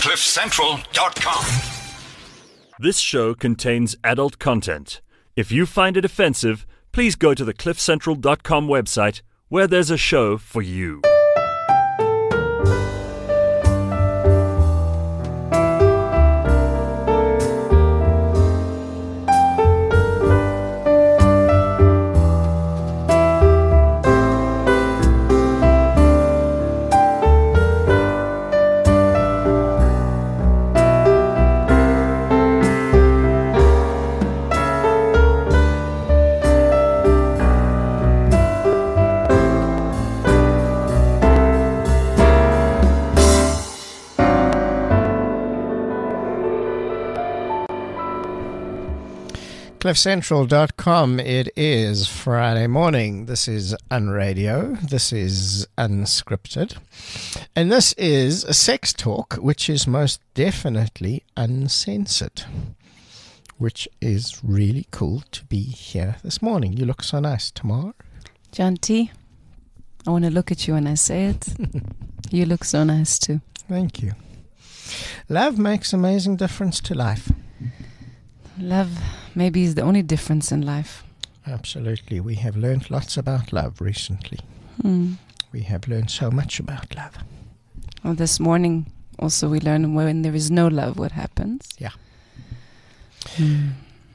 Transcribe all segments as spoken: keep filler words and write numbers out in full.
cliff central dot com. This show contains adult content. If you find it offensive, please go to the cliff central dot com website where there's a show for you. cliff central dot com. It is Friday morning. This is Unradio. This is Unscripted. And this is a sex talk, which is most definitely uncensored, which is really cool to be here this morning. You look so nice, Tamar. John T., I want to look at you when I say it. You look so nice too. Thank you. Love makes amazing difference to life. Love maybe is the only difference in life. Absolutely. We have learned lots about love recently. Hmm. We have learned so much about love. Well, this morning also we learned when there is no love, what happens. Yeah. Hmm.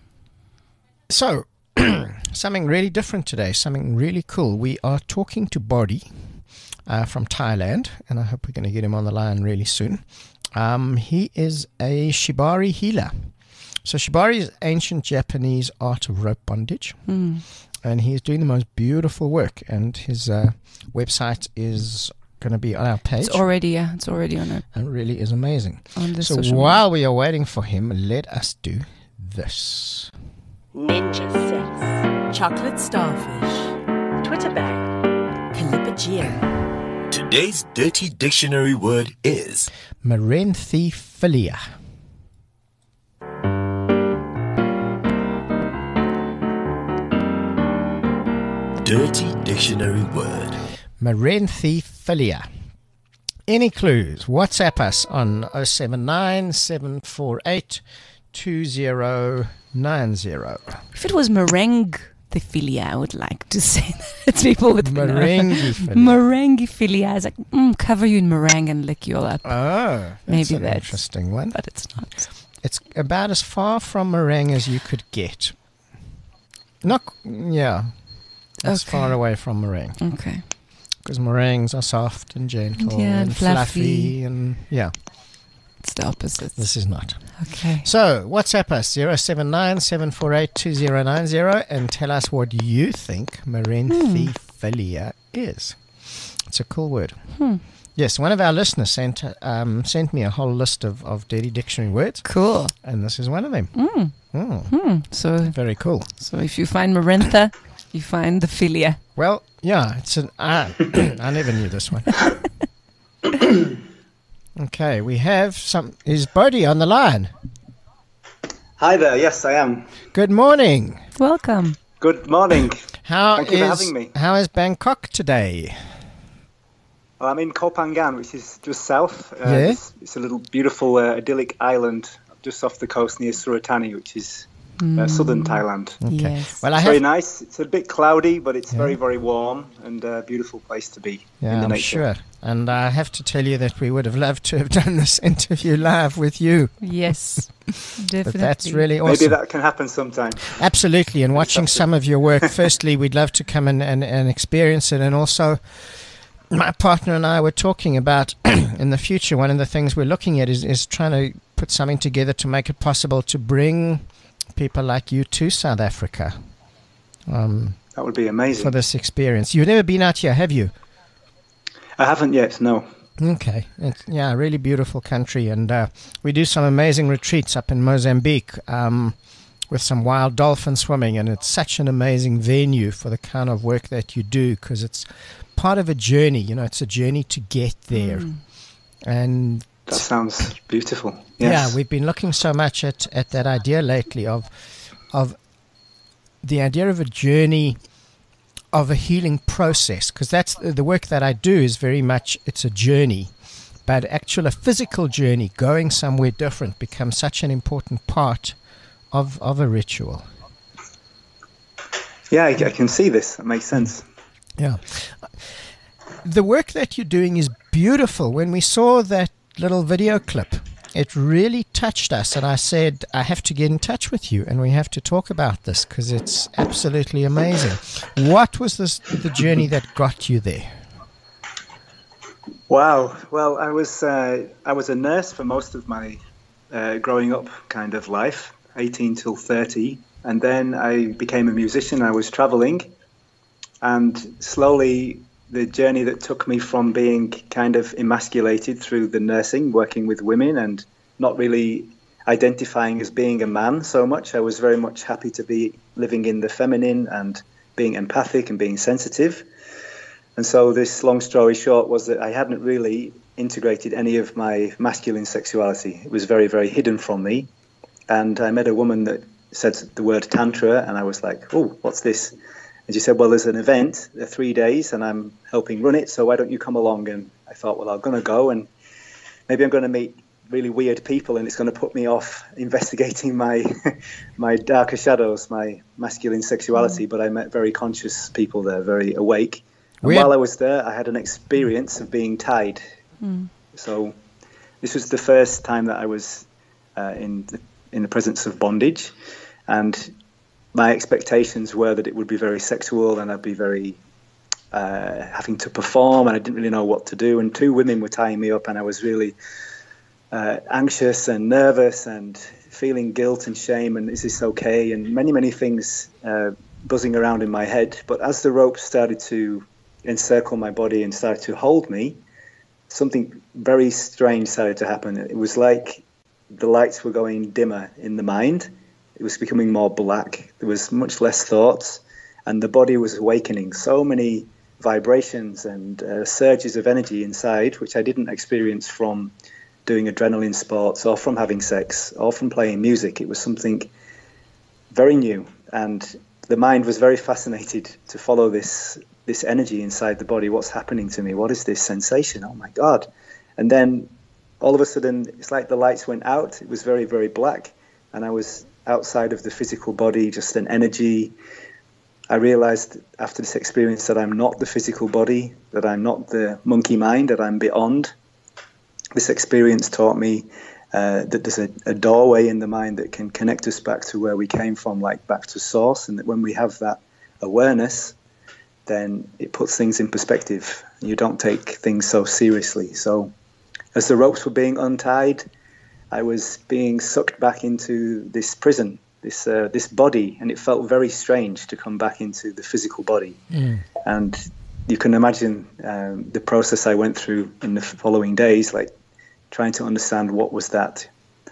So, something really different today, something really cool. We are talking to Bodhi uh, from Thailand, and I hope we're going to get him on the line really soon. Um, he is a Shibari healer. So Shibari is ancient Japanese art of rope bondage, Mm. and he's doing the most beautiful work, and his uh, website is going to be on our page. It's already, yeah, it's already on it. It really is amazing. On the So social while we are waiting for him, let us do this. Ninja sex, chocolate starfish, Twitter bang, Calipageo. Today's dirty dictionary word is Merenthephilia. dirty dictionary word. Merenthephilia. Any clues? WhatsApp us on oh seven nine, seven four eight, two oh nine oh. If it was merengue-philia, I would like to say that. People would Merengue-philia. Merengue-philia. It's like, mm, cover you in meringue and lick you all up. Oh, that's Maybe an that's, interesting one. but it's not. It's about as far from meringue as you could get. Not, yeah, as Okay. far away from meringue. Okay. Because meringues are soft and gentle Yeah, and and fluffy. fluffy. and yeah, It's the opposite. this is not. Okay. So, WhatsApp us oh seven nine, seven four eight, two oh nine oh and tell us what you think merenthephilia is. It's a cool word. Hmm. Yes, one of our listeners sent um, sent me a whole list of, of dirty dictionary words, Cool. and this is one of them. Mm. Mm, Hmm. So, very cool. so if you find merentha, you find the philia. Well, yeah, it's an. Uh, I never knew this one. Okay, we have some. Is Bodhi on the line? Hi there. Yes, I am. Good morning. Welcome. Good morning. How Thank you for is having me. how is Bangkok today? Well, I'm in Koh Phangan, which is just south. Uh, Yeah. it's, it's a little beautiful uh, idyllic island just off the coast near Suratani, which is uh, southern Thailand. Okay. Yes. Well, I It's have. very nice. It's a bit cloudy, but it's Yeah. very, very warm and a beautiful place to be in Yeah, the I'm nature. sure. And I have to tell you that we would have loved to have done this interview live with you. Yes. Definitely. But that's really awesome. Maybe that can happen sometime. Absolutely. And watching some of your work, firstly, we'd love to come and, and, and experience it. And also, my partner and I were talking about in the future, one of the things we're looking at is, is trying to put something together to make it possible to bring people like you to South Africa um, That would be amazing. for this experience. You've never been out here, have you? I haven't yet, no. Okay. It's, yeah, a really beautiful country. And uh, we do some amazing retreats up in Mozambique um, with some wild dolphin swimming. And it's such an amazing venue for the kind of work that you do because it's part of a journey. You know, it's a journey to get there. Mm. And That sounds beautiful. yeah, Yes. we've been looking so much at, at that idea lately of of the idea of a journey of a healing process, because that's the work that I do is very much, it's a journey, but actual a physical journey, going somewhere different, becomes such an important part of of a ritual. Yeah, I, I can see this. That makes sense. Yeah. The work that you're doing is beautiful. When we saw that little video clip, it really touched us, and I said, I have to get in touch with you, and we have to talk about this because it's absolutely amazing. What was this, the journey that got you there? Wow. Well, I was uh, I was a nurse for most of my uh, growing up kind of life, eighteen till thirty, and then I became a musician. I was traveling, and slowly the journey that took me from being kind of emasculated through the nursing, working with women and not really identifying as being a man so much. I was very much happy to be living in the feminine and being empathic and being sensitive. And so this long story short was that I hadn't really integrated any of my masculine sexuality. It was very, very hidden from me. And I met a woman that said the word tantra, and I was like, oh, what's this? And she said, well, there's an event, uh, three days, and I'm helping run it, so why don't you come along? And I thought, well, I'm going to go, and maybe I'm going to meet really weird people, and it's going to put me off investigating my my darker shadows, my masculine sexuality. Mm. But I met very conscious people there, very awake. And while I was there, I had an experience of being tied. Mm. So this was the first time that I was uh, in the, in the presence of bondage, and my expectations were that it would be very sexual and I'd be very uh, having to perform, and I didn't really know what to do. And two women were tying me up, and I was really uh, anxious and nervous and feeling guilt and shame, and is this okay? And many, many things uh, buzzing around in my head. But as the rope started to encircle my body and started to hold me, something very strange started to happen. It was like the lights were going dimmer in the mind. It was becoming more black. There was much less thoughts, and the body was awakening. So many vibrations and uh, surges of energy inside, which I didn't experience from doing adrenaline sports or from having sex or from playing music. It was something very new, and the mind was very fascinated to follow this this energy inside the body. What's happening to me? What is this sensation? Oh my God. And then all of a sudden, it's like the lights went out. It was very, very black, and I was outside of the physical body, just an energy. I realized after this experience that I'm not the physical body, that I'm not the monkey mind, that I'm beyond. This experience taught me uh, that there's a, a doorway in the mind that can connect us back to where we came from, like back to source, and that when we have that awareness, then it puts things in perspective. You don't take things so seriously. So as the ropes were being untied, I was being sucked back into this prison, this uh, this body, and it felt very strange to come back into the physical body. Mm. And you can imagine um, the process I went through in the following days, like trying to understand what was that.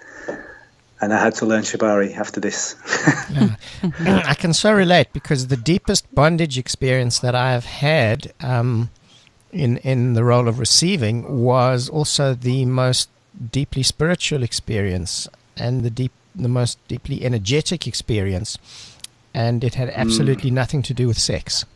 And I had to learn Shibari after this. Yeah. I can so relate, because the deepest bondage experience that I have had um, in in the role of receiving was also the most deeply spiritual experience and the deep, the most deeply energetic experience, and it had absolutely mm. nothing to do with sex.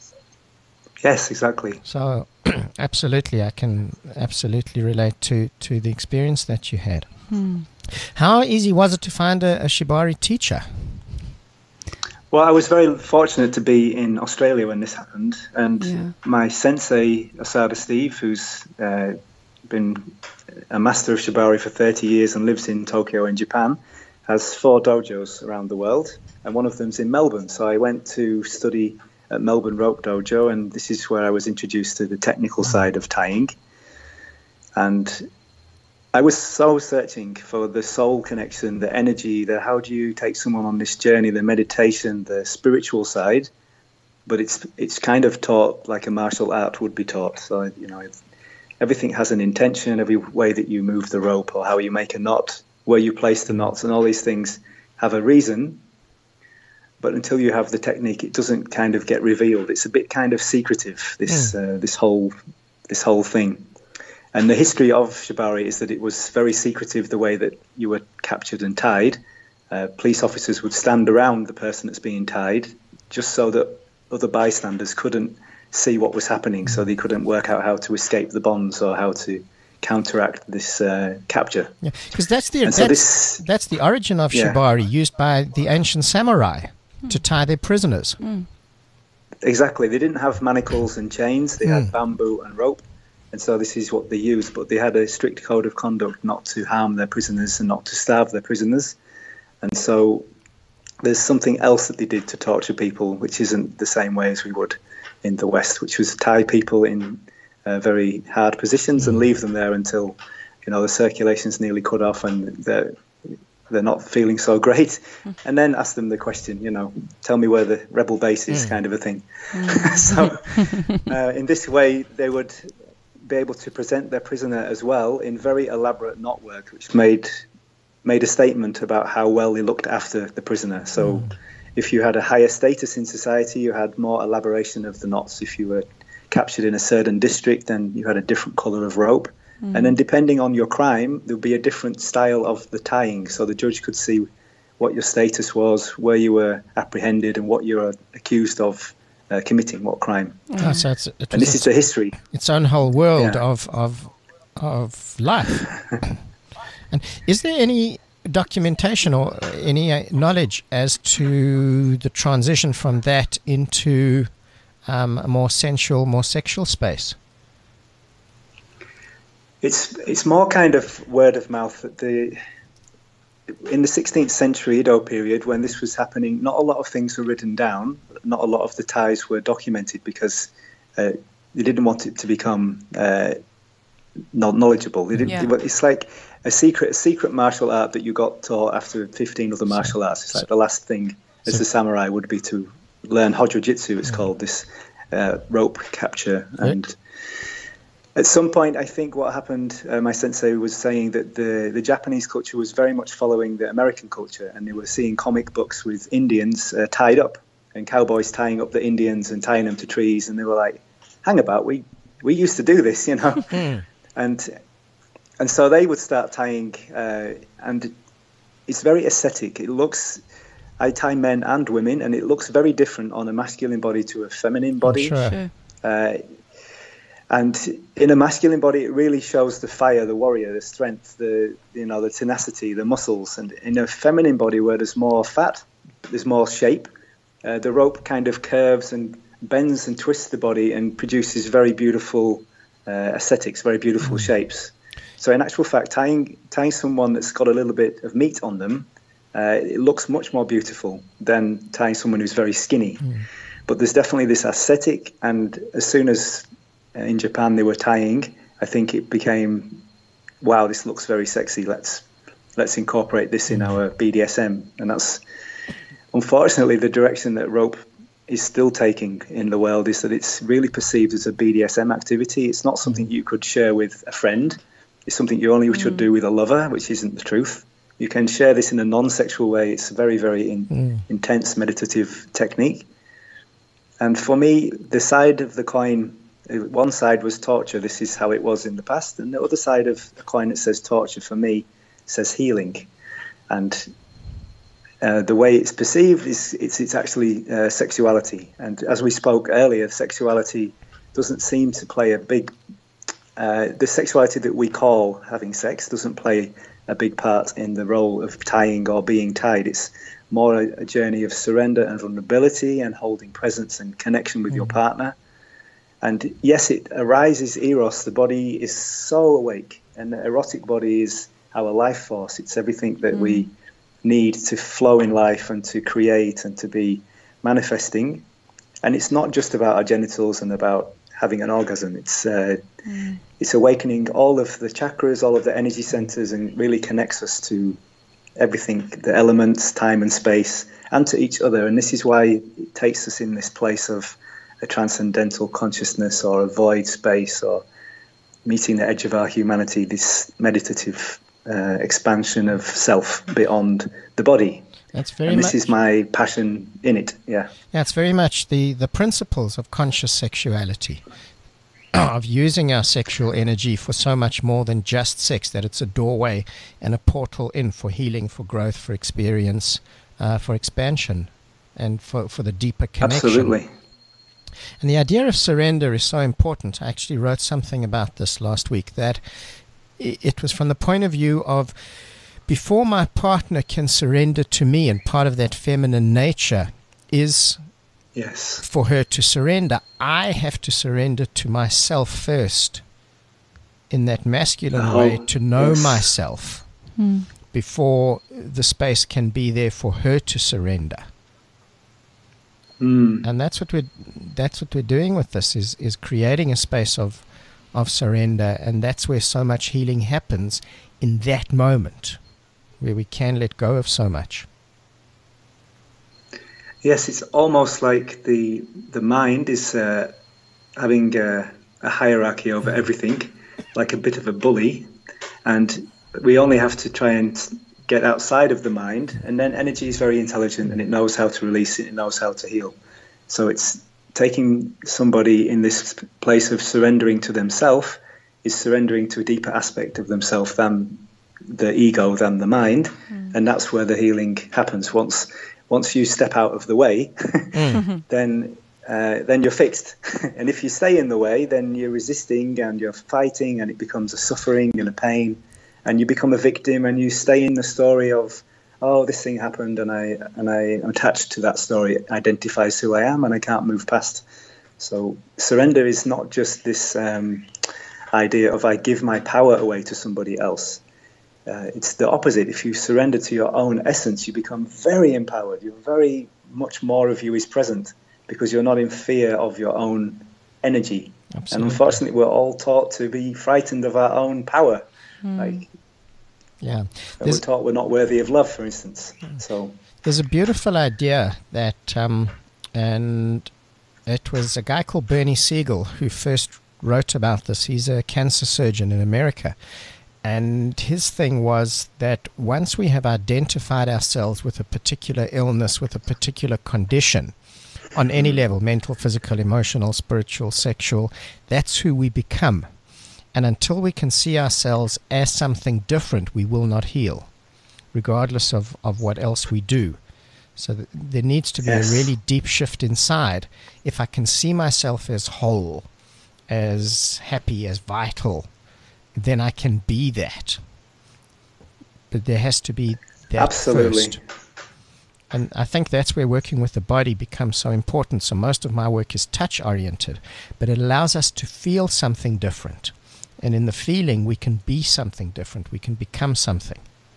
Yes, exactly. So, absolutely, I can absolutely relate to to the experience that you had. Hmm. How easy was it to find a, a Shibari teacher? Well, I was very fortunate to be in Australia when this happened, and yeah. my sensei, Asada Steve, who's uh, been a master of Shibari for thirty years and lives in Tokyo in Japan, has four dojos around the world, and one of them's in Melbourne. So I went to study at Melbourne Rope Dojo, and this is where I was introduced to the technical side of tying. And I was so searching for the soul connection, the energy, the how do you take someone on this journey, the meditation, the spiritual side. But it's it's kind of taught like a martial art would be taught. So, you know, it's, everything has an intention, every way that you move the rope or how you make a knot, where you place the knots, and all these things have a reason. But until you have the technique, it doesn't kind of get revealed. It's a bit kind of secretive, this mm. uh, this whole this whole thing. And the history of Shibari is that it was very secretive, the way that you were captured and tied. Uh, police officers would stand around the person that's being tied just so that other bystanders couldn't see what was happening, so they couldn't work out how to escape the bonds or how to counteract this uh, capture. Yeah, because that's the And that's, so this, that's the origin of Yeah. shibari, used by the ancient samurai to tie their prisoners. exactly, they didn't have manacles and chains; they had bamboo and rope, and so this is what they used. But they had a strict code of conduct not to harm their prisoners and not to starve their prisoners. And so there's something else that they did to torture people, which isn't the same way as we would in the West, which was tie people in uh, very hard positions and leave them there until, you know, the circulation's nearly cut off and they're, they're not feeling so great. And then ask them the question, you know, tell me where the rebel base is, kind of a thing. So uh, in this way, they would be able to present their prisoner as well in very elaborate knotwork, which made made a statement about how well they looked after the prisoner. So mm. if you had a higher status in society, you had more elaboration of the knots. If you were captured in a certain district, then you had a different colour of rope. Mm. And then depending on your crime, there would be a different style of the tying. So the judge could see what your status was, where you were apprehended, and what you were accused of uh, committing, what crime. Mm. Oh, so it's, it and this is the history. Its own whole world yeah. of, of, of life. And is there any documentation or any uh, knowledge as to the transition from that into um, a more sensual, more sexual space? It's it's more kind of word of mouth. That the in the sixteenth century Edo period, when this was happening, not a lot of things were written down. Not a lot of the ties were documented because uh, they didn't want it to become uh, not knowledgeable. They didn't. Yeah. It's like a secret, a secret martial art that you got taught after fifteen other martial arts. It's like the last thing as a samurai would be to learn Hojojitsu. It's called this uh, rope capture. And at some point, I think what happened, uh, my sensei was saying that the, the Japanese culture was very much following the American culture, and they were seeing comic books with Indians uh, tied up, and cowboys tying up the Indians and tying them to trees, and they were like, hang about, we, we used to do this, you know? Mm. And and so they would start tying, uh, and it's very aesthetic. It looks, I tie men and women, and it looks very different on a masculine body to a feminine body. Sure. Sure. Uh, and in a masculine body, it really shows the fire, the warrior, the strength, the you know the tenacity, the muscles. And in a feminine body, where there's more fat, there's more shape. Uh, the rope kind of curves and bends and twists the body and produces very beautiful uh, aesthetics, very beautiful mm. shapes. So in actual fact, tying tying someone that's got a little bit of meat on them, uh, it looks much more beautiful than tying someone who's very skinny. Mm. But there's definitely this aesthetic, and as soon as uh, in Japan they were tying, I think it became, wow, this looks very sexy. Let's let's incorporate this in our B D S M, and that's unfortunately the direction that rope is still taking in the world. Is that it's really perceived as a B D S M activity. It's not something you could share with a friend. It's something you only mm. should do with a lover, which isn't the truth. You can share this in a non-sexual way. It's a very, very in, mm. intense meditative technique. And for me, the side of the coin, one side was torture. This is how it was in the past. And the other side of the coin that says torture, for me, says healing. And uh, the way it's perceived is it's, it's actually uh, sexuality. And as we spoke earlier, sexuality doesn't seem to play a big Uh, the sexuality that we call having sex doesn't play a big part in the role of tying or being tied. It's more a, a journey of surrender and vulnerability and holding presence and connection with mm. your partner. And yes, it arises eros. The body is so awake, and the erotic body is our life force. It's everything that mm. we need to flow in life and to create and to be manifesting. And it's not just about our genitals and about having an orgasm. It's uh, mm. it's awakening all of the chakras, all of the energy centers, and really connects us to everything, the elements, time and space, and to each other. And this is why it takes us in this place of a transcendental consciousness or a void space or meeting the edge of our humanity, this meditative uh, expansion of self beyond the body. That's very and this much, is my passion in it, yeah. Yeah, it's very much the, the principles of conscious sexuality, of using our sexual energy for so much more than just sex, that it's a doorway and a portal in for healing, for growth, for experience, uh, for expansion, and for, for the deeper connection. Absolutely. And the idea of surrender is so important. I actually wrote something about this last week, that it was from the point of view of before my partner can surrender to me, and part of that feminine nature is Yes. for her to surrender, I have to surrender to myself first in that masculine Oh, way to know yes. myself Hmm. before the space can be there for her to surrender. Mm. And that's what we're that's what we're doing with this is is creating a space of of surrender, and that's where so much healing happens in that moment where we can let go of so much. Yes, it's almost like the the mind is uh, having a, a hierarchy over everything, like a bit of a bully, and we only have to try and get outside of the mind, and then energy is very intelligent and it knows how to release it, it knows how to heal. So it's taking somebody in this place of surrendering to themselves is surrendering to a deeper aspect of themselves than the ego, than the mind, mm. and that's where the healing happens. Once once you step out of the way, mm. then uh, then you're fixed. And if you stay in the way, then you're resisting and you're fighting, and it becomes a suffering and a pain, and you become a victim, and you stay in the story of, oh, this thing happened, and I and I am attached to that story. It identifies who I am, and I can't move past. So surrender is not just this um, idea of I give my power away to somebody else. Uh, it's the opposite. If you surrender to your own essence, you become very empowered. You're very much more of you is present because you're not in fear of your own energy. Absolutely. And unfortunately, we're all taught to be frightened of our own power. Mm. Like, yeah, we're taught we're not worthy of love, for instance. So there's a beautiful idea that, um, and it was a guy called Bernie Siegel who first wrote about this. He's a cancer surgeon in America. And his thing was that once we have identified ourselves with a particular illness, with a particular condition, on any level, mental, physical, emotional, spiritual, sexual, that's who we become. And until we can see ourselves as something different, we will not heal, regardless of, of what else we do. So th- there needs to be yes. a really deep shift inside. If I can see myself as whole, as happy, as vital, then I can be that. But there has to be that Absolutely. first. And I think that's where working with the body becomes so important. So most of my work is touch-oriented, but it allows us to feel something different. And in the feeling, we can be something different. We can become something.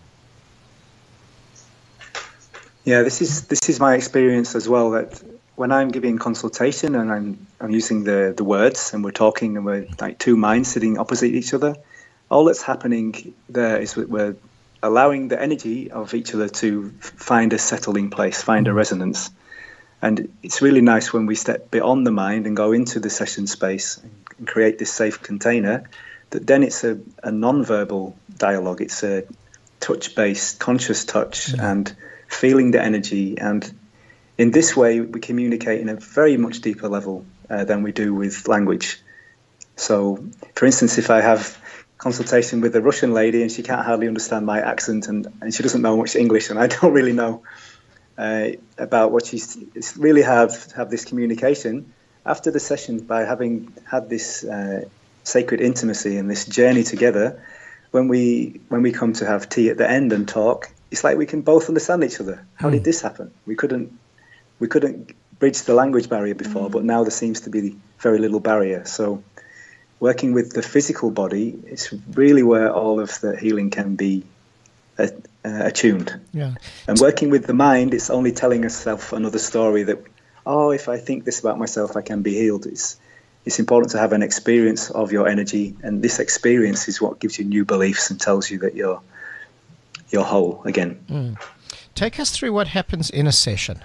Yeah, this is this is my experience as well, that when I'm giving consultation and I'm I'm using the, the words and we're talking and we're like two minds sitting opposite each other, all that's happening there is that we're allowing the energy of each other to find a settling place, find a resonance. And it's really nice when we step beyond the mind and go into the session space and create this safe container, that then it's a, a non-verbal dialogue. It's a touch-based, conscious touch mm. and feeling the energy. And in this way, we communicate in a very much deeper level uh, than we do with language. So, for instance, if I have consultation with a Russian lady and she can't hardly understand my accent and, and she doesn't know much English and I don't really know uh, about what she's, it's really hard to have this communication. After the session, by having had this uh, sacred intimacy and this journey together, when we when we come to have tea at the end and talk, it's like we can both understand each other. How mm. did this happen? We couldn't we couldn't bridge the language barrier before, mm. but now there seems to be very little barrier. So working with the physical body, it's really where all of the healing can be uh, uh, attuned. Yeah. And working with the mind, it's only telling yourself another story that, oh, if I think this about myself, I can be healed. It's it's important to have an experience of your energy, and this experience is what gives you new beliefs and tells you that you're you're whole again. Mm. Take us through what happens in a session.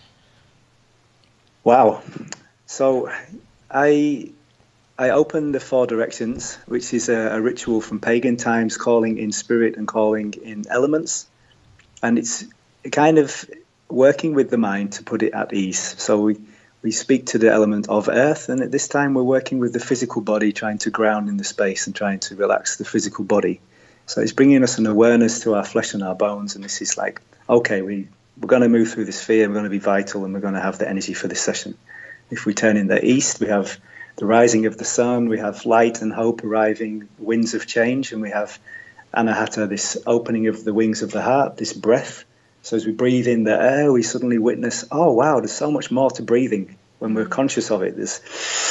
Wow. So I I open the four directions, which is a, a ritual from pagan times, calling in spirit and calling in elements. And it's kind of working with the mind to put it at ease. So we, we speak to the element of earth, and at this time we're working with the physical body, trying to ground in the space and trying to relax the physical body. So it's bringing us an awareness to our flesh and our bones, and this is like, okay, we, we're going to move through this fear, we're going to be vital, and we're going to have the energy for this session. If we turn in the east, we have the rising of the sun, we have light and hope arriving, winds of change, and we have Anahata, this opening of the wings of the heart, this breath. So as we breathe in the air, we suddenly witness, oh wow, there's so much more to breathing when we're conscious of it. There's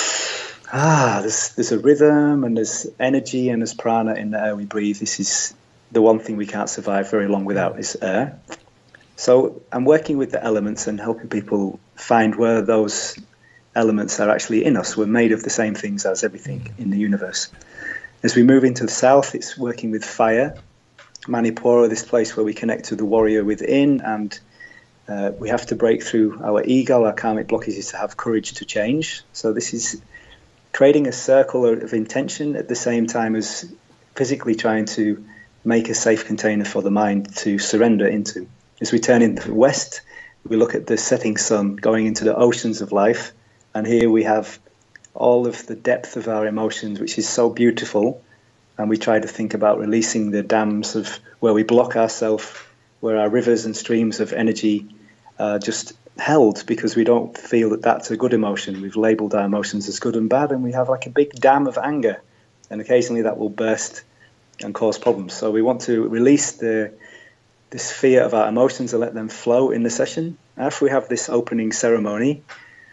ah, there's there's a rhythm and there's energy and there's prana in the air we breathe. This is the one thing we can't survive very long without is air. So I'm working with the elements and helping people find where those elements are actually in us. We're made of the same things as everything in the universe. As we move into the south, it's working with fire. Manipura, this place where we connect to the warrior within, and uh, we have to break through our ego, our karmic blockages to have courage to change. So this is creating a circle of intention at the same time as physically trying to make a safe container for the mind to surrender into. As we turn into the west, we look at the setting sun going into the oceans of life, and here we have all of the depth of our emotions, which is so beautiful. And we try to think about releasing the dams of where we block ourselves, where our rivers and streams of energy are just held because we don't feel that that's a good emotion. We've labeled our emotions as good and bad, and we have like a big dam of anger. And occasionally that will burst and cause problems. So we want to release the this fear of our emotions and let them flow in the session. After we have this opening ceremony,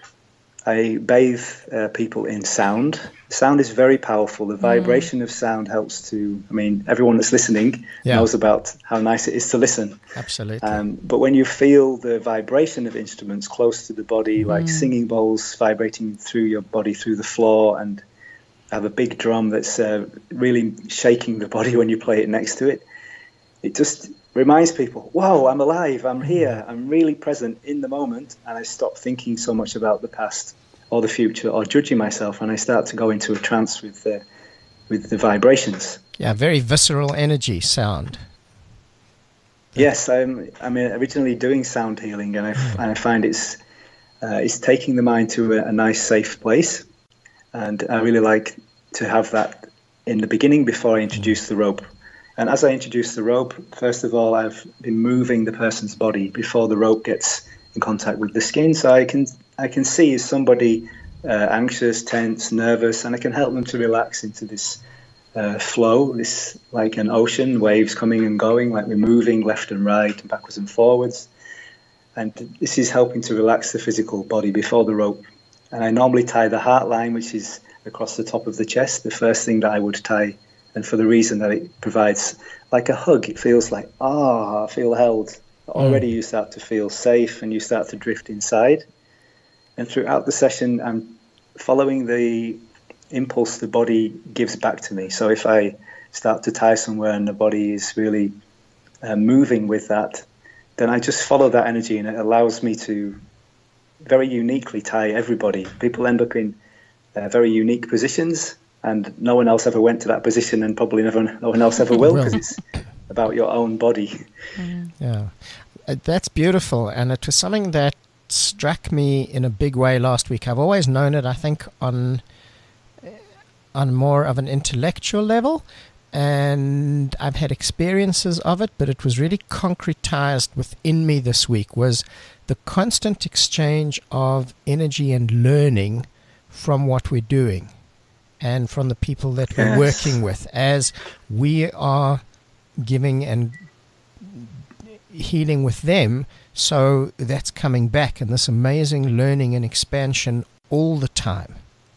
I bathe uh, people in sound. Sound is very powerful. The vibration mm. of sound helps to, I mean, everyone that's listening yeah. knows about how nice it is to listen. Absolutely. Um, but when you feel the vibration of instruments close to the body, mm. like singing bowls vibrating through your body, through the floor, and have a big drum that's uh, really shaking the body when you play it next to it, it just reminds people, whoa, I'm alive, I'm here, I'm really present in the moment, and I stop thinking so much about the past or the future or judging myself, and I start to go into a trance with the, with the vibrations. Yeah, very visceral energy, sound. Yes, I'm, I'm originally doing sound healing, and I, and I find it's, uh, it's taking the mind to a, a nice, safe place, and I really like to have that in the beginning before I introduce the rope. And as I introduce the rope, first of all, I've been moving the person's body before the rope gets in contact with the skin. So I can I can see is somebody uh, anxious, tense, nervous, and I can help them to relax into this uh, flow, this like an ocean, waves coming and going, like we're moving left and right, and backwards and forwards. And this is helping to relax the physical body before the rope. And I normally tie the heart line, which is across the top of the chest, the first thing that I would tie. And for the reason that it provides like a hug, it feels like, ah, oh, I feel held. Already mm. you start to feel safe and you start to drift inside. And throughout the session, I'm following the impulse the body gives back to me. So if I start to tie somewhere and the body is really uh, moving with that, then I just follow that energy, and it allows me to very uniquely tie everybody. People end up in uh, very unique positions, and no one else ever went to that position, and probably never, no one else ever will, because it's about your own body. Mm. Yeah, uh, that's beautiful, and it was something that struck me in a big way last week. I've always known it, I think, on on more of an intellectual level, and I've had experiences of it, but it was really concretized within me this week, was the constant exchange of energy and learning from what we're doing and from the people that yes. we're working with, as we are giving and healing with them. So that's coming back, and this amazing learning and expansion all the time.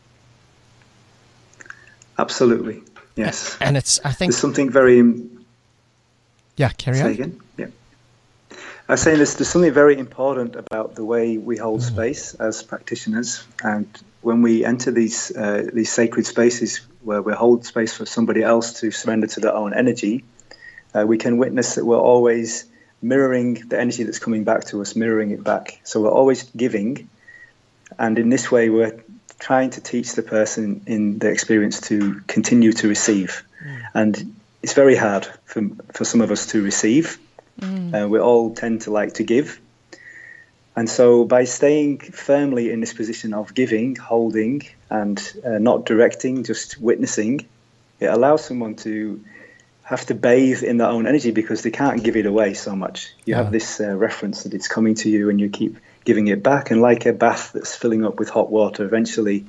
Absolutely, yes. And it's, I think... There's something very... Yeah, carry Say on. again? Yeah. I was saying there's, there's something very important about the way we hold mm. space as practitioners, and when we enter these uh, these sacred spaces where we hold space for somebody else to surrender to their own energy, uh, we can witness that we're always mirroring the energy that's coming back to us, mirroring it back. So we're always giving, and in this way we're trying to teach the person in the experience to continue to receive. Mm. And it's very hard for, for some of us to receive. Mm. Uh, we all tend to like to give. And so by staying firmly in this position of giving, holding, and uh, not directing, just witnessing, it allows someone to have to bathe in their own energy, because they can't give it away so much. You yeah. have this uh, reference that it's coming to you, and you keep giving it back. And like a bath that's filling up with hot water, eventually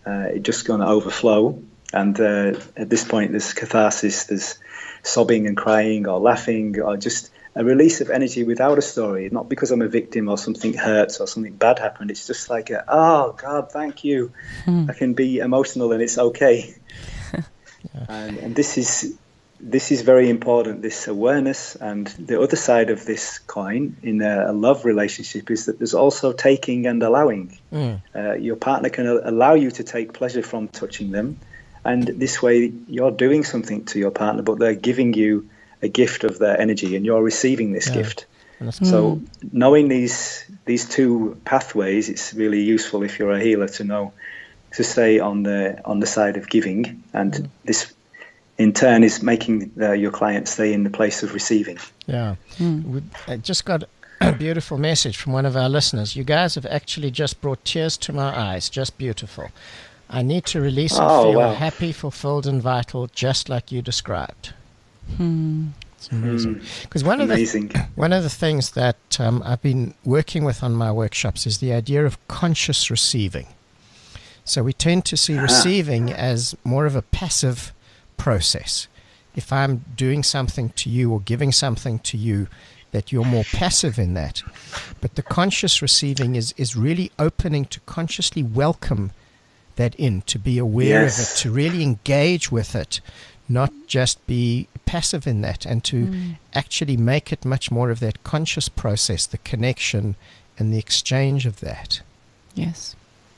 uh, it's just going to overflow. And uh, at this point, there's catharsis, there's sobbing and crying or laughing or just a release of energy without a story, not because I'm a victim or something hurts or something bad happened. It's just like, a, oh, God, thank you. Hmm. I can be emotional and it's okay. yeah. and, and this is this is very important, this awareness. And the other side of this coin in a, a love relationship is that there's also taking and allowing. Mm. Uh, your partner can allow you to take pleasure from touching them. And this way you're doing something to your partner, but they're giving you a gift of their energy and you're receiving this yeah. gift. So mm. knowing these these two pathways, it's really useful if you're a healer to know to stay on the on the side of giving. And mm. this in turn is making the, your client stay in the place of receiving. Yeah. Mm. We I just got a beautiful message from one of our listeners. You guys have actually just brought tears to my eyes. Just beautiful. I need to release and oh, feel wow. happy, fulfilled, and vital, just like you described. Hmm. It's amazing. Because one amazing. of the one of the things that um, I've been working with on my workshops is the idea of conscious receiving. So we tend to see ah. receiving as more of a passive process. If I'm doing something to you or giving something to you, that you're more passive in that. But the conscious receiving is is really opening to consciously welcome that in, to be aware yes. of it, to really engage with it, not just be passive in that, and to mm. actually make it much more of that conscious process, the connection and the exchange of that. Yes.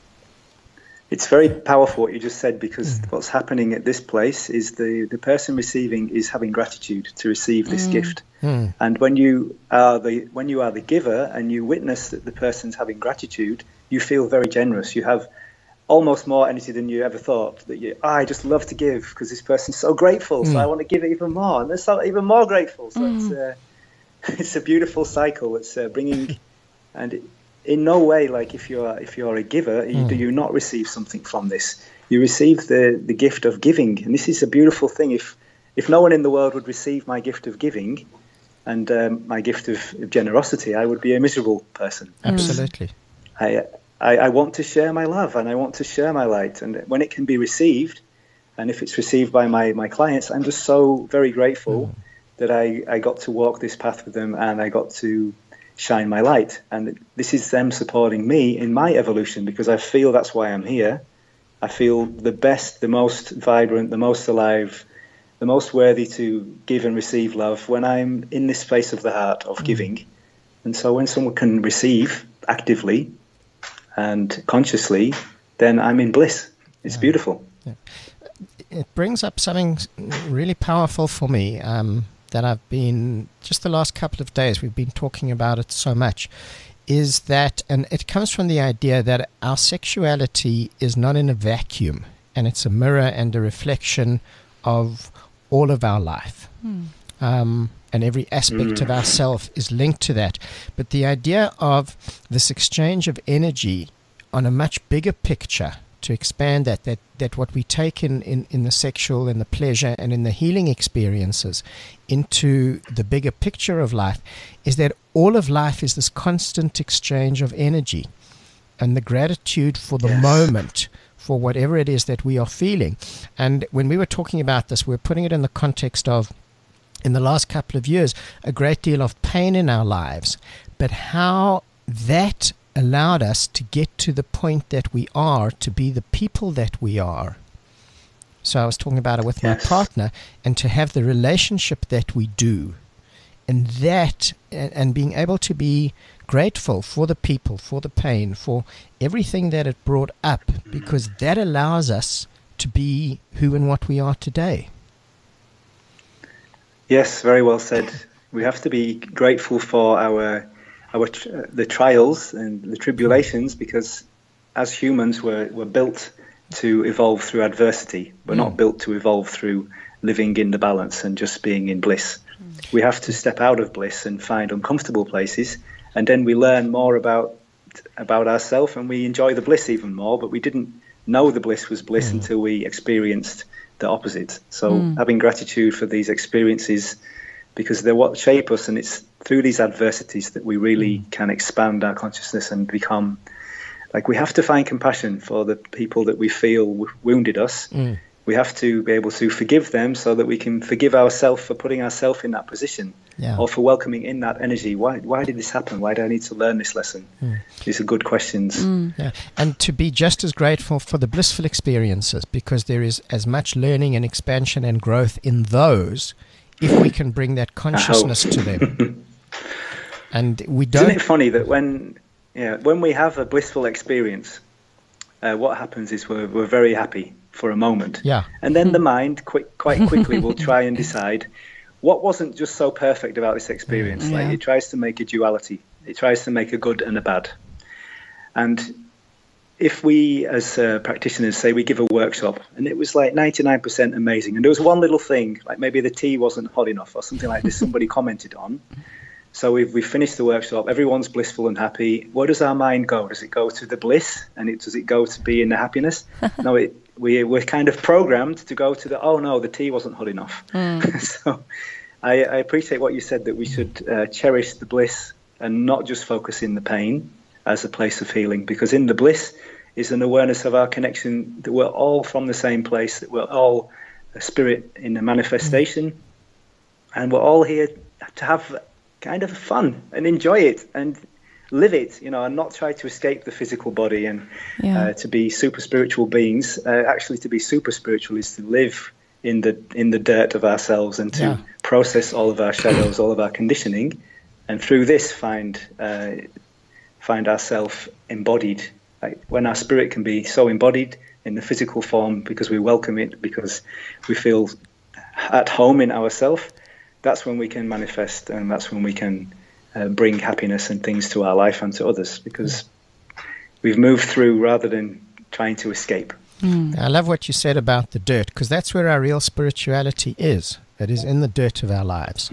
It's very powerful what you just said, because mm. what's happening at this place is the, the person receiving is having gratitude to receive this mm. gift. Mm. And when you are the when you are the giver and you witness that the person's having gratitude, you feel very generous. You have almost more energy than you ever thought. That you, oh, I just love to give because this person's so grateful, mm. so I want to give even more, and they're so even more grateful. So mm. it's uh, it's a beautiful cycle. It's uh, bringing, and in no way, like if you're if you're a giver, mm. you, do you not receive something from this? You receive the the gift of giving, and this is a beautiful thing. If if no one in the world would receive my gift of giving, and um, my gift of, of generosity, I would be a miserable person. Absolutely. I. I, I want to share my love and I want to share my light. And when it can be received, and if it's received by my, my clients, I'm just so very grateful mm. that I, I got to walk this path with them and I got to shine my light. And this is them supporting me in my evolution, because I feel that's why I'm here. I feel the best, the most vibrant, the most alive, the most worthy to give and receive love when I'm in this space of the heart of mm. giving. And so when someone can receive actively and consciously, then I'm in bliss. It's yeah. beautiful. Yeah. It brings up something really powerful for me um, that I've been, just the last couple of days, we've been talking about it so much, is that, and it comes from the idea that our sexuality is not in a vacuum, and it's a mirror and a reflection of all of our life. Hmm. Um, and every aspect mm. of ourself is linked to that. But the idea of this exchange of energy on a much bigger picture, to expand that, that, that what we take in, in, in the sexual and the pleasure and in the healing experiences into the bigger picture of life, is that all of life is this constant exchange of energy and the gratitude for the yes. moment, for whatever it is that we are feeling. And when we were talking about this, we were putting it in the context of, in the last couple of years, a great deal of pain in our lives, but how that allowed us to get to the point that we are, to be the people that we are. So I was talking about it with yes. my partner, and to have the relationship that we do, and that, and, and being able to be grateful for the people, for the pain, for everything that it brought up, because that allows us to be who and what we are today. Yes, very well said. We have to be grateful for our, our the trials and the tribulations, because as humans we're, we're built to evolve through adversity. We're mm. not built to evolve through living in the balance and just being in bliss. Mm. We have to step out of bliss and find uncomfortable places, and then we learn more about about ourselves and we enjoy the bliss even more, but we didn't know the bliss was bliss mm. until we experienced the opposite. So mm. having gratitude for these experiences, because they're what shape us, and it's through these adversities that we really mm. can expand our consciousness and become like we have to find compassion for the people that we feel w- wounded us. Mm. We have to be able to forgive them so that we can forgive ourselves for putting ourselves in that position, Yeah. or for welcoming in that energy. Why why did this happen? Why do I need to learn this lesson? Mm. These are good questions. Yeah. And to be just as grateful for the blissful experiences, because there is as much learning and expansion and growth in those if we can bring that consciousness to them. And we don't... Isn't it funny that when yeah when we have a blissful experience, uh, what happens is we're, we're very happy for a moment. Yeah. And then the mind quick, quite quickly will try and decide what wasn't just so perfect about this experience. Yeah. Like it tries to make a duality. It tries to make a good and a bad. And if we as uh, practitioners say we give a workshop and it was like ninety-nine percent amazing, and there was one little thing, like maybe the tea wasn't hot enough or something like this, somebody commented on. So we've, we've finished the workshop, everyone's blissful and happy. Where does our mind go? Does it go to the bliss? And it, does it go to be in the happiness? No, it, we, we're kind of programmed to go to the, oh no, the tea wasn't hot enough. Mm. So I, I appreciate what you said, that we should uh, cherish the bliss and not just focus in the pain as a place of healing, because in the bliss is an awareness of our connection, that we're all from the same place, that we're all a spirit in a manifestation, mm. and we're all here to have kind of fun and enjoy it and live it, you know, and not try to escape the physical body and Yeah. uh, to be super spiritual beings. Uh, actually, to be super spiritual is to live in the in the dirt of ourselves and to Yeah. process all of our shadows, all of our conditioning, and through this find uh, find ourselves embodied. Like when our spirit can be so embodied in the physical form because we welcome it, because we feel at home in ourselves, that's when we can manifest, and that's when we can uh, bring happiness and things to our life and to others, because we've moved through rather than trying to escape. Mm. I love what you said about the dirt, because that's where our real spirituality is. It is in the dirt of our lives.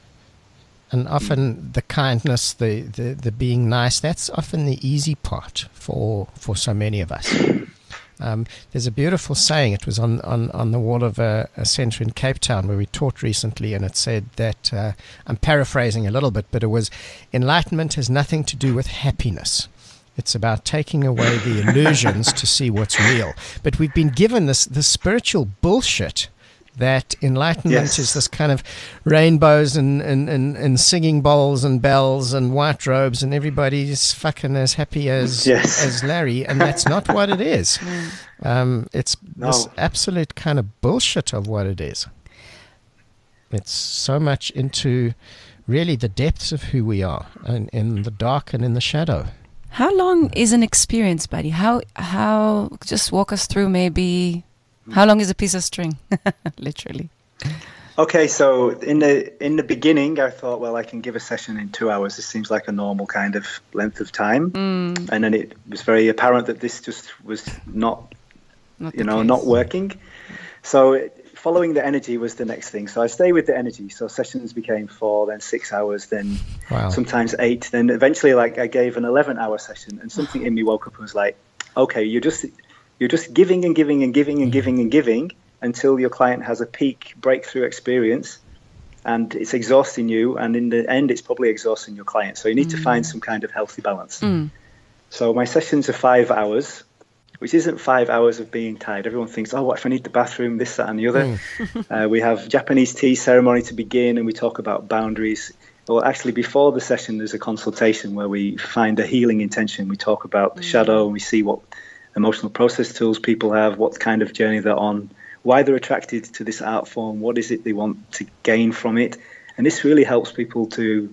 And often the kindness, the, the, the being nice, that's often the easy part for for so many of us. Um, there's a beautiful saying, it was on, on, on the wall of a, a centre in Cape Town where we taught recently, and it said that, uh, I'm paraphrasing a little bit, but it was, enlightenment has nothing to do with happiness. It's about taking away the illusions to see what's real. But we've been given this, this spiritual bullshit that enlightenment Yes. is this kind of rainbows and, and, and, and singing bowls and bells and white robes and everybody's fucking as happy as Yes. as Larry, and that's not what it is. Um, it's No. this absolute kind of bullshit of what it is. It's so much into really the depths of who we are, and in the dark and in the shadow. How long is an experience, buddy? How, how, just walk us through maybe, how long is a piece of string? Literally. Okay, so in the in the beginning, I thought, well, I can give a session in two hours. This seems like a normal kind of length of time. Mm. And then it was very apparent that this just was not, Not you the know, case. not working. So it, following the energy was the next thing. So I stay with the energy. So sessions became four, then six hours, then Wow. sometimes eight. Then eventually, like I gave an eleven-hour session, and something in me woke up and was like, okay, you're just you're just giving and giving and giving and giving and giving until your client has a peak breakthrough experience, and it's exhausting you, and in the end, it's probably exhausting your client. So you need mm. to find some kind of healthy balance. Mm. So my sessions are five hours, which isn't five hours of being tired. Everyone thinks, oh, what if I need the bathroom, this, that, and the other? Mm. uh, we have Japanese tea ceremony to begin, and we talk about boundaries. Well, actually, before the session, there's a consultation where we find a healing intention. We talk about the mm. shadow, and we see what emotional process tools people have, what kind of journey they're on, why they're attracted to this art form, what is it they want to gain from it. And this really helps people to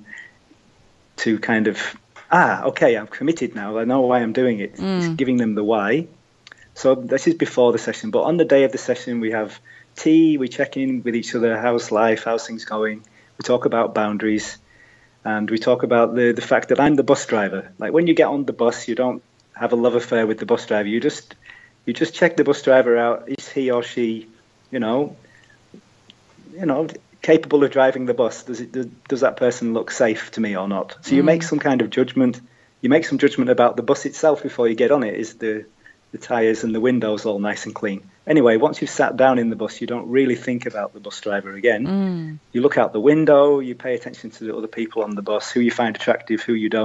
to kind of, ah, okay, I'm committed now. I know why I'm doing it. Mm. It's giving them the why. So this is before the session. But on the day of the session, we have tea, we check in with each other, how's life, how's things going. We talk about boundaries, and we talk about the, the fact that I'm the bus driver. Like when you get on the bus, you don't have a love affair with the bus driver. You just you just check the bus driver out. Is he or she, you know, you know, capable of driving the bus? Does it does, does that person look safe to me or not? So you mm. make some kind of judgment. You make some judgment about the bus itself before you get on it. Is the the tires and the windows all nice and clean? Anyway, once you've sat down in the bus, you don't really think about the bus driver again. Mm. You look out the window. You pay attention to the other people on the bus, who you find attractive, who you don't.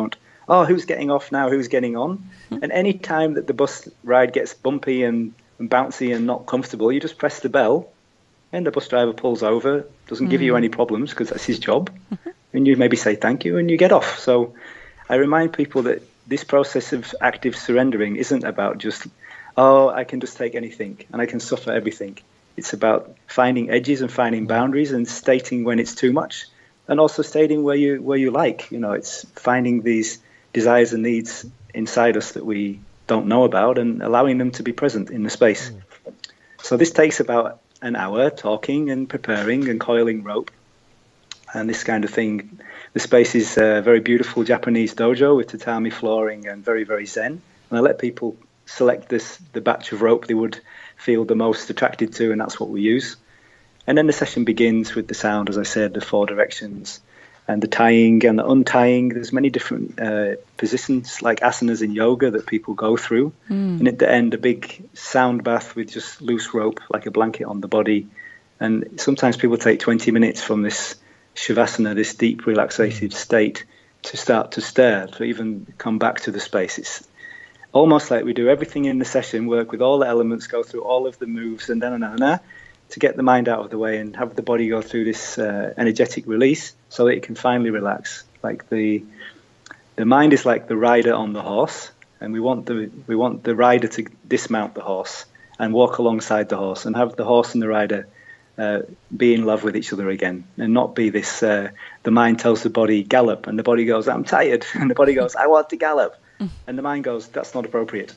oh, who's getting off now? Who's getting on? And any time that the bus ride gets bumpy and, and bouncy and not comfortable, you just press the bell and the bus driver pulls over, doesn't mm. give you any problems because that's his job. And you maybe say thank you and you get off. So I remind people that this process of active surrendering isn't about just, oh, I can just take anything and I can suffer everything. It's about finding edges and finding boundaries and stating when it's too much, and also stating where you where you like. You know, it's finding these desires and needs inside us that we don't know about and allowing them to be present in the space. Mm. So this takes about an hour talking and preparing and coiling rope and this kind of thing. The space is a very beautiful Japanese dojo with tatami flooring and very, very zen. And I let people select this the batch of rope they would feel the most attracted to, and that's what we use. And then the session begins with the sound, as I said, the four directions, and the tying and the untying. There's many different uh, positions, like asanas in yoga, that people go through. Mm. And at the end, a big sound bath with just loose rope, like a blanket on the body. And sometimes people take twenty minutes from this shavasana, this deep relaxative state, to start to stir, to even come back to the space. It's almost like we do everything in the session, work with all the elements, go through all of the moves, and then na, na, na, to get the mind out of the way and have the body go through this uh, energetic release so that it can finally relax. Like the the mind is like the rider on the horse, and we want the we want the rider to dismount the horse and walk alongside the horse and have the horse and the rider uh, be in love with each other again, and not be this, uh, the mind tells the body gallop, and the body goes, I'm tired, and the body goes, I want to gallop. And the mind goes, that's not appropriate.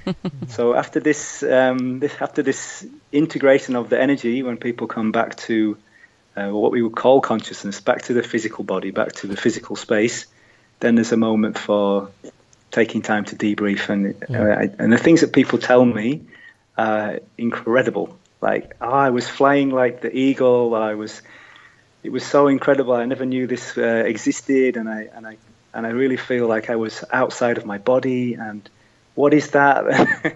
So after this, um, this, after this integration of the energy, when people come back to uh, what we would call consciousness, back to the physical body, back to the physical space, then there's a moment for taking time to debrief. And uh, and the things that people tell me are incredible. Like, oh, I was flying like the eagle. I was, it was so incredible. I never knew this uh, existed, and I and I. And I really feel like I was outside of my body. And what is that?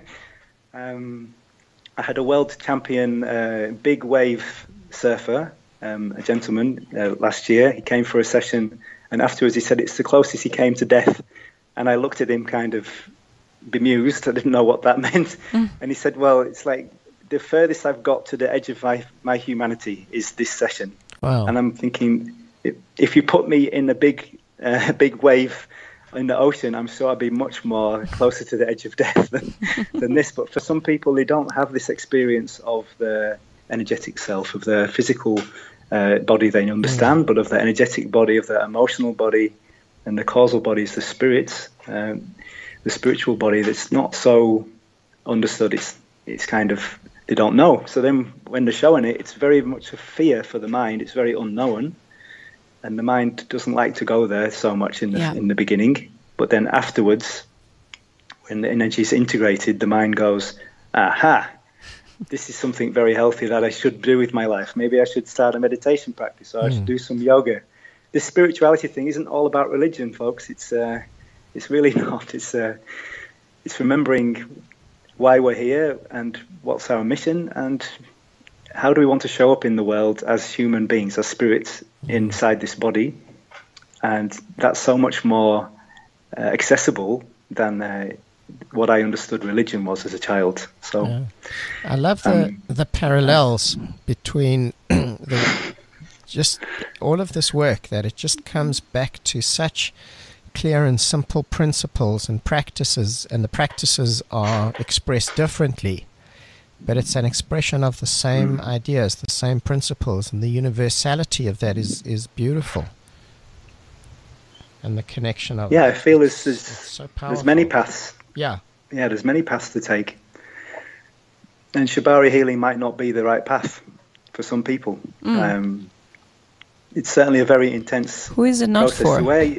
um, I had a world champion uh, big wave surfer, um, a gentleman, uh, last year. He came for a session, and afterwards he said it's the closest he came to death. And I looked at him kind of bemused. I didn't know what that meant. Mm. And he said, well, it's like the furthest I've got to the edge of my, my humanity is this session. Wow. And I'm thinking, if, if you put me in a big... a uh, big wave in the ocean, I'm sure I'd be much more closer to the edge of death than, than this. But for some people, they don't have this experience of the energetic self, of the physical uh, body they understand, mm. but of the energetic body, of the emotional body, and the causal body is the spirits, um, the spiritual body that's not so understood. It's it's kind of, they don't know. So then when they're showing it, it's very much a fear for the mind. It's very unknown. And the mind doesn't like to go there so much in the yeah. in the beginning. But then afterwards, when the energy is integrated, the mind goes, aha, this is something very healthy that I should do with my life. Maybe I should start a meditation practice, or mm. I should do some yoga. This spirituality thing isn't all about religion, folks. It's uh, it's really not. It's uh, it's remembering why we're here and what's our mission, and how do we want to show up in the world as human beings, as spirits inside this body. And that's so much more uh, accessible than uh, what I understood religion was as a child. So yeah. I love the um, the parallels between the, just all of this work, that it just comes back to such clear and simple principles and practices, and the practices are expressed differently, but it's an expression of the same mm. ideas, the same principles, and the universality of that is, is beautiful. And the connection of yeah, I feel there's there's, so there's many paths. Yeah, yeah, there's many paths to take, and Shibari healing might not be the right path for some people. Mm. Um, it's certainly a very intense. Who is it not process. for? The way,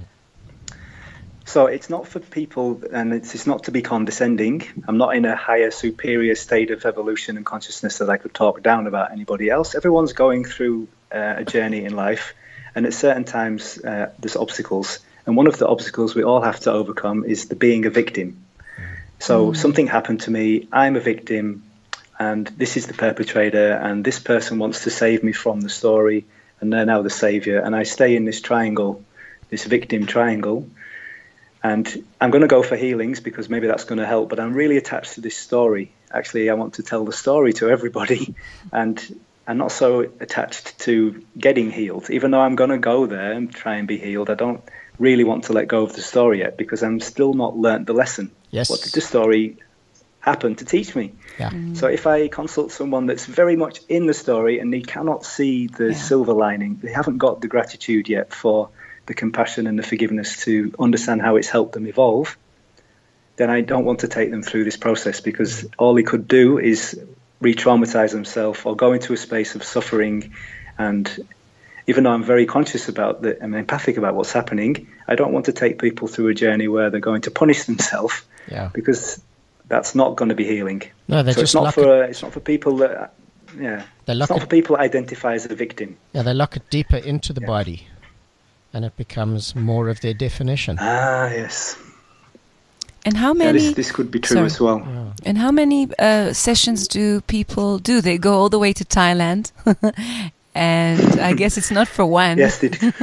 So it's not for people, and it's, it's not to be condescending. I'm not in a higher, superior state of evolution and consciousness that I could talk down about anybody else. Everyone's going through uh, a journey in life, and at certain times uh, there's obstacles. And one of the obstacles we all have to overcome is the being a victim. So mm. something happened to me, I'm a victim, and this is the perpetrator, and this person wants to save me from the story, and they're now the savior. And I stay in this triangle, this victim triangle. And I'm going to go for healings because maybe that's going to help, but I'm really attached to this story. Actually, I want to tell the story to everybody, and I'm not so attached to getting healed. Even though I'm going to go there and try and be healed, I don't really want to let go of the story yet because I'm still not learnt the lesson. Yes. What did the story happen to teach me? Yeah. Mm. So if I consult someone that's very much in the story and they cannot see the Yeah. silver lining, they haven't got the gratitude yet for the compassion and the forgiveness to understand how it's helped them evolve, then I don't want to take them through this process because all they could do is re-traumatize themselves or go into a space of suffering. And even though I'm very conscious about the, I'm empathic about what's happening, I don't want to take people through a journey where they're going to punish themselves Yeah. because that's not going to be healing. No, they so just it's not lock for it, uh, it's not for people that yeah. They It's lock not it- for people that identify as a victim. yeah, they lock it deeper into the Yeah. body, and it becomes more of their definition. Ah, yes. And how Yeah, many? this, this could be true Sorry. as well. And how many uh, sessions do people do? They go all the way to Thailand, and I guess it's not for one. Yes, they do.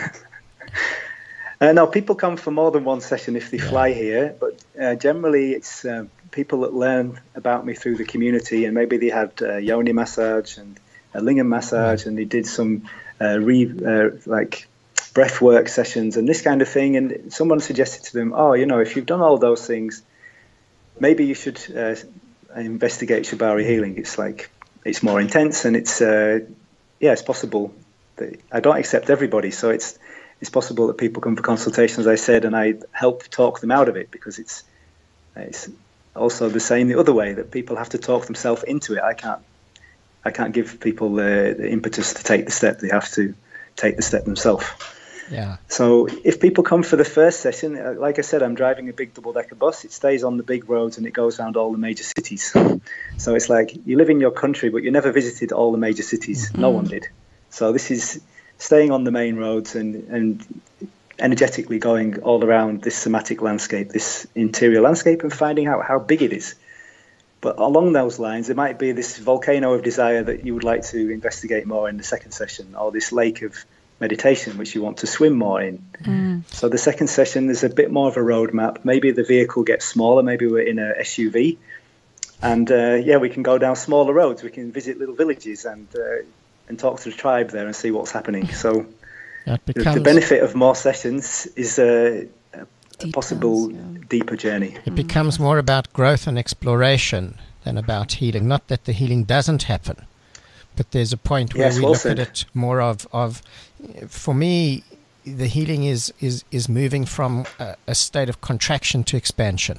uh, no, people come for more than one session if they fly here, but uh, generally it's uh, people that learn about me through the community, and maybe they had uh, yoni massage and a lingam massage, and they did some uh, re uh, like breath work sessions and this kind of thing. And someone suggested to them, oh, you know, if you've done all those things, maybe you should uh, investigate Shibari healing. It's like it's more intense, and it's uh, yeah, it's possible. That I don't accept everybody, so it's it's possible that people come for consultation, as I said, and I help talk them out of it because it's it's also the same the other way, that people have to talk themselves into it. I can't I can't give people the, the impetus to take the step. They have to take the step themselves. Yeah. So if people come for the first session, uh, like I said, I'm driving a big double-decker bus. It stays on the big roads and it goes around all the major cities. So it's like you live in your country, but you never visited all the major cities. No one did. So this is staying on the main roads and, and energetically going all around this somatic landscape, this interior landscape, and finding out how big it is. But along those lines, there might be this volcano of desire that you would like to investigate more in the second session, or this lake of meditation which you want to swim more in. Mm. So the second session, there's a bit more of a roadmap. Maybe the vehicle gets smaller. Maybe we're in a S U V, and uh, yeah, we can go down smaller roads. We can visit little villages and uh, and talk to the tribe there and see what's happening. So It the, becomes the benefit of more sessions is a, a Deep possible ones, yeah. deeper journey. it becomes more about growth and exploration than about healing. Not that the healing doesn't happen, but there's a point where Yes, we well look said. at it more of, of for me, the healing is, is, is moving from a, a state of contraction to expansion.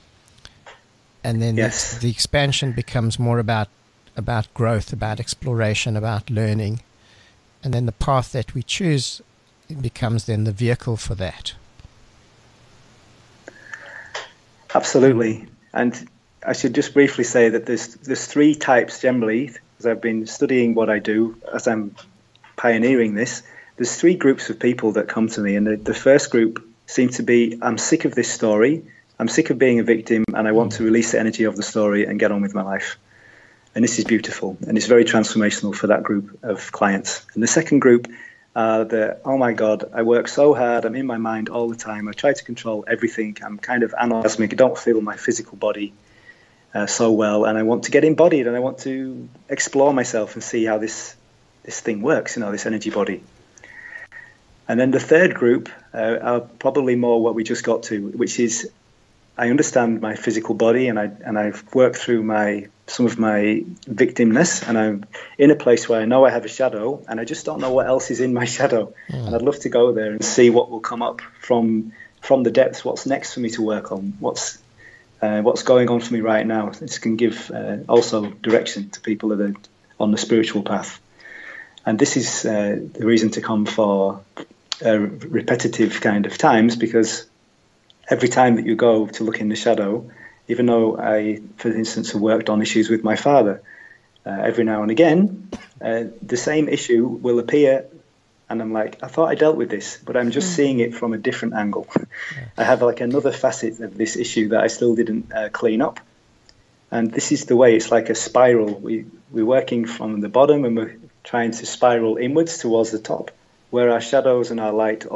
And then Yes. the, the expansion becomes more about about growth, about exploration, about learning. And then the path that we choose becomes then the vehicle for that. Absolutely. And I should just briefly say that there's there's three types generally, as I've been studying what I do, as I'm pioneering this. There's three groups of people that come to me, and the, the first group seems to be, I'm sick of this story, I'm sick of being a victim, and I want to release the energy of the story and get on with my life. And this is beautiful, and it's very transformational for that group of clients. And the second group are the, oh my God, I work so hard, I'm in my mind all the time, I try to control everything, I'm kind of anosmic, I don't feel my physical body uh, so well, and I want to get embodied, and I want to explore myself and see how this this thing works, you know, this energy body. And then the third group uh, are probably more what we just got to, which is I understand my physical body, and I and I've worked through my some of my victimness, and I'm in a place where I know I have a shadow, and I just don't know what else is in my shadow. Mm. And I'd love to go there and see what will come up from from the depths. What's next for me to work on? What's uh, what's going on for me right now? This can give uh, also direction to people that are on the spiritual path. And this is uh, the reason to come for uh, repetitive kind of times, because every time that you go to look in the shadow, even though I, for instance, have worked on issues with my father, uh, every now and again, uh, the same issue will appear, and I'm like, I thought I dealt with this, but I'm just mm. seeing it from a different angle. Yeah. I have like another facet of this issue that I still didn't uh, clean up. And this is the way, it's like a spiral. We, we're working from the bottom, and we're trying to spiral inwards towards the top, where our shadows and our light all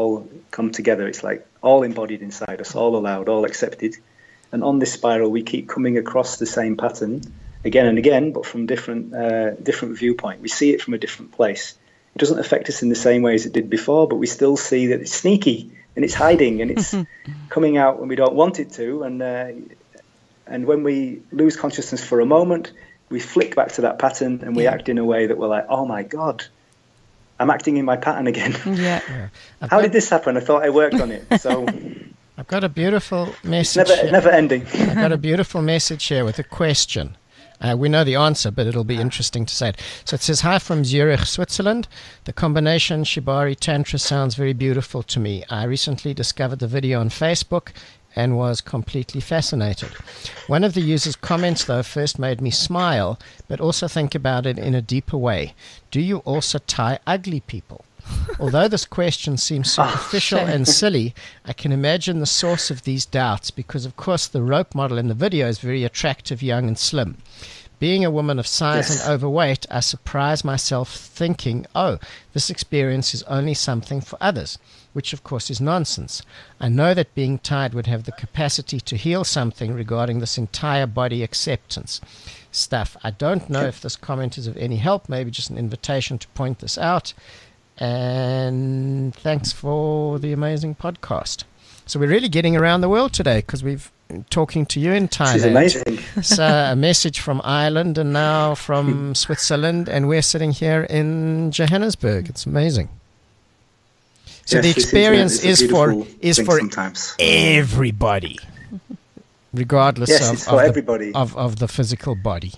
come together. It's like all embodied inside us, all allowed, all accepted. And on this spiral, we keep coming across the same pattern again and again, but from different uh, different viewpoint. We see it from a different place. It doesn't affect us in the same way as it did before, but we still see that it's sneaky and it's hiding and it's coming out when we don't want it to. And uh, and when we lose consciousness for a moment, we flick back to that pattern and we yeah. act in a way that we're like, oh my God, I'm acting in my pattern again. Yeah. yeah. How did this happen? I thought I worked on it. So I've got a beautiful message. It's never, here. never ending. I've got a beautiful message here with a question. Uh, we know the answer, but it'll be interesting to say it. So it says, hi from Zurich, Switzerland. The combination Shibari Tantra sounds very beautiful to me. I recently discovered the video on Facebook and was completely fascinated. One of the users' comments, though, first made me smile, but also think about it in a deeper way. Do you also tie ugly people? Although this question seems superficial oh, and silly, I can imagine the source of these doubts because, of course, the rope model in the video is very attractive, young and slim. Being a woman of size yes. and overweight, I surprise myself thinking, oh, this experience is only something for others, which, of course, is nonsense. I know that being tied would have the capacity to heal something regarding this entire body acceptance stuff. I don't know if this comment is of any help, maybe just an invitation to point this out. And thanks for the amazing podcast. So we're really getting around the world today because we've been talking to you in Thailand. This is amazing. So a message from Ireland and now from Switzerland, and we're sitting here in Johannesburg. It's amazing. So yes, the experience is, is for is for sometimes. everybody, regardless yes, of, it's for of, everybody. The, of of the physical body.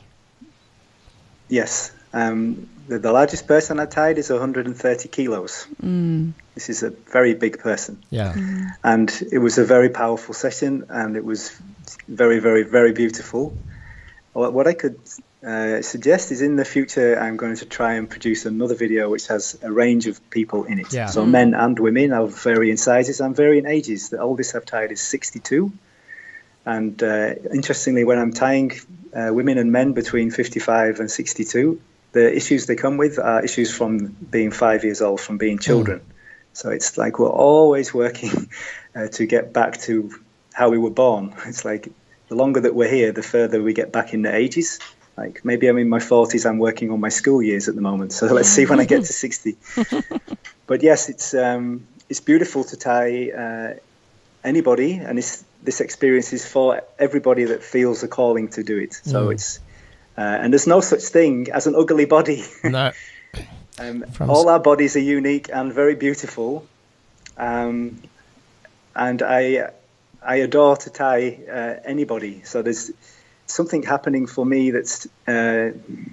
Yes. Um, the, the largest person I tied is one hundred thirty kilos. Mm. This is a very big person. Yeah. Mm. And it was a very powerful session, and it was very, very, very beautiful. What, what I could uh, suggest is in the future, I'm going to try and produce another video which has a range of people in it. Yeah. So Mm. men and women of varying sizes and varying ages. The oldest I've tied is sixty-two. And uh, interestingly, when I'm tying uh, women and men between fifty-five and sixty-two, the issues they come with are issues from being five years old, from being children. Mm. So it's like we're always working uh, to get back to how we were born. It's like the longer that we're here, the further we get back in the ages. Like maybe I'm in my forties, I'm working on my school years at the moment. So let's see when I get to sixty. But yes, it's um, it's beautiful to tie uh, anybody, and it's, this experience is for everybody that feels a calling to do it. So mm. it's Uh, and there's no such thing as an ugly body. No. um, all our bodies are unique and very beautiful. Um, and I I adore to tie uh, anybody. So there's something happening for me that's uh,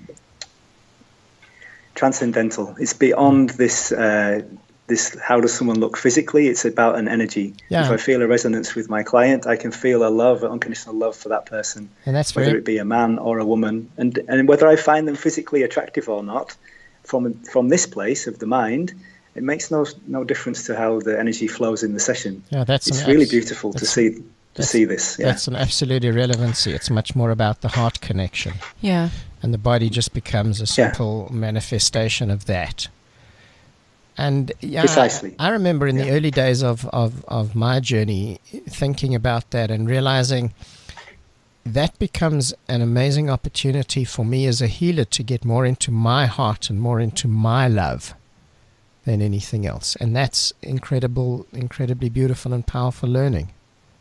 transcendental. It's beyond this uh, this how does someone look physically. It's about an energy. Yeah. If I feel a resonance with my client, I can feel a love, an unconditional love for that person, and that's whether very... it be a man or a woman, and and whether I find them physically attractive or not, from from this place of the mind, it makes no no difference to how the energy flows in the session. Yeah, that's it's an really abs- beautiful to see to see this. Yeah. That's an absolute irrelevancy. It's much more about the heart connection. Yeah. And the body just becomes a simple yeah. manifestation of that. And yeah, Precisely. I, I remember in yeah. the early days of, of, of my journey thinking about that and realizing that becomes an amazing opportunity for me as a healer to get more into my heart and more into my love than anything else. And that's incredible, incredibly beautiful and powerful learning.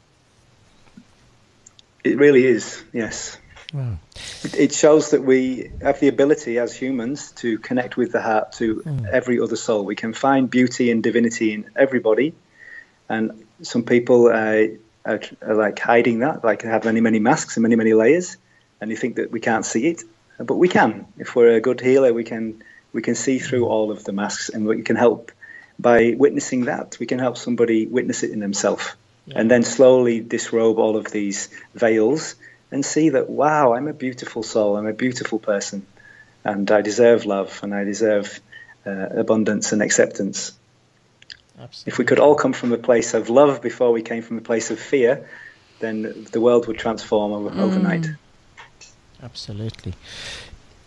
It really is, yes. Wow. It, it shows that we have the ability as humans to connect with the heart to mm. every other soul. We can find beauty and divinity in everybody. And some people uh, are, are like hiding that, like have many, many masks and many, many layers. And they think that we can't see it. But we can. If we're a good healer, we can we can see through all of the masks, and we can help by witnessing that. We can help somebody witness it in themselves. Yeah. And then slowly disrobe all of these veils and see that, wow, I'm a beautiful soul, I'm a beautiful person, and I deserve love, and I deserve uh, abundance and acceptance. Absolutely. If we could all come from a place of love before we came from a place of fear, then the world would transform over, mm. overnight. Absolutely.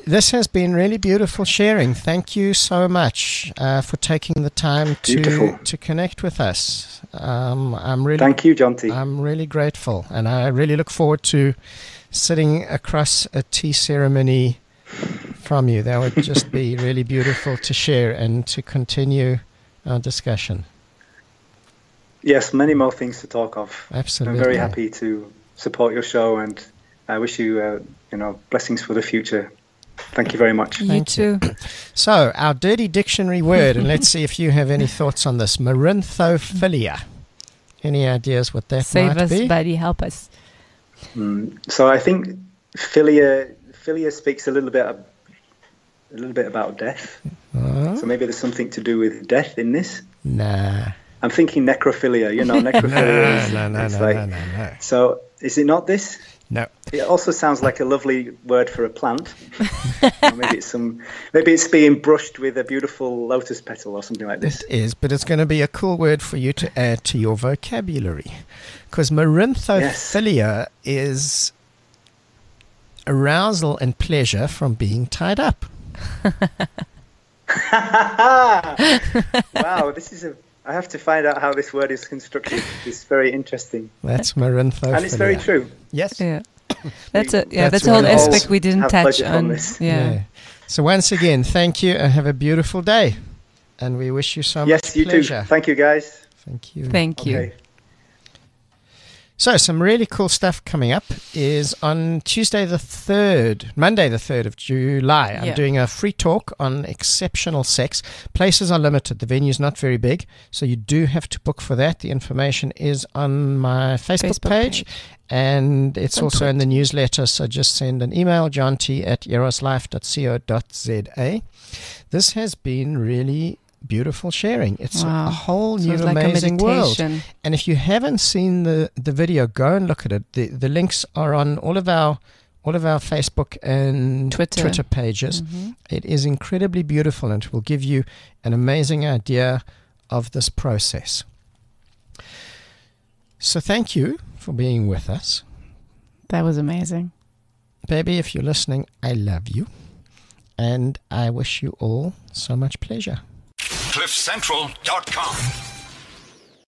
this has been really beautiful sharing. Thank you so much uh, for taking the time to Beautiful. to connect with us. Um, I'm really Thank you, John T. I'm really grateful, and I really look forward to sitting across a tea ceremony from you. That would just be really beautiful to share and to continue our discussion. Yes, many more things to talk of. Absolutely. I'm very happy to support your show, and I wish you, uh, you know, blessings for the future. Thank you very much. You Thank too. So, our dirty dictionary word, and let's see if you have any thoughts on this. Marinthophilia. Any ideas what that Save might us, be? buddy. Help us. Mm. So I think philia, philia speaks a little bit, of, a little bit about death. Uh, So maybe there's something to do with death in this. nah. I'm thinking necrophilia. You know, necrophilia. is, no, no, it's no, like, no, no, no. So is it not this? No. It also sounds like a lovely word for a plant. Or maybe it's some. Maybe it's being brushed with a beautiful lotus petal or something like this. It is, but it's going to be a cool word for you to add to your vocabulary. Because marinthophilia is arousal and pleasure from being tied up. Wow, this is a. I have to find out how this word is constructed. It's very interesting, That's marinthophilia. and it's very true. Yes. Yeah. That's a yeah. That's That's, a whole what we all aspect we didn't have touch pleasure from on. this. Yeah. So once again, thank you and have a beautiful day. And we wish you so much Yes, you pleasure. too. Thank you, guys. Thank you. Thank you. Okay. So some really cool stuff coming up is on Tuesday the third, Monday the third of July. I'm Yeah. doing a free talk on exceptional sex. Places are limited. The venue's not very big, so you do have to book for that. The information is on my Facebook, Facebook page, page. and it's On also in the Twitter. newsletter, so just send an email, john t at eroslife dot co dot za. This has been really beautiful sharing. It's Wow. a whole So new it's like a amazing world. meditation. And if you haven't seen the, the video, go and look at it. The the links are on all of our all of our Facebook and Twitter. pages. Mhm. It is incredibly beautiful, and it will give you an amazing idea of this process. So thank you for being with us. That was amazing. Baby, if you're listening, I love you. And I wish you all so much pleasure. cliff central dot com.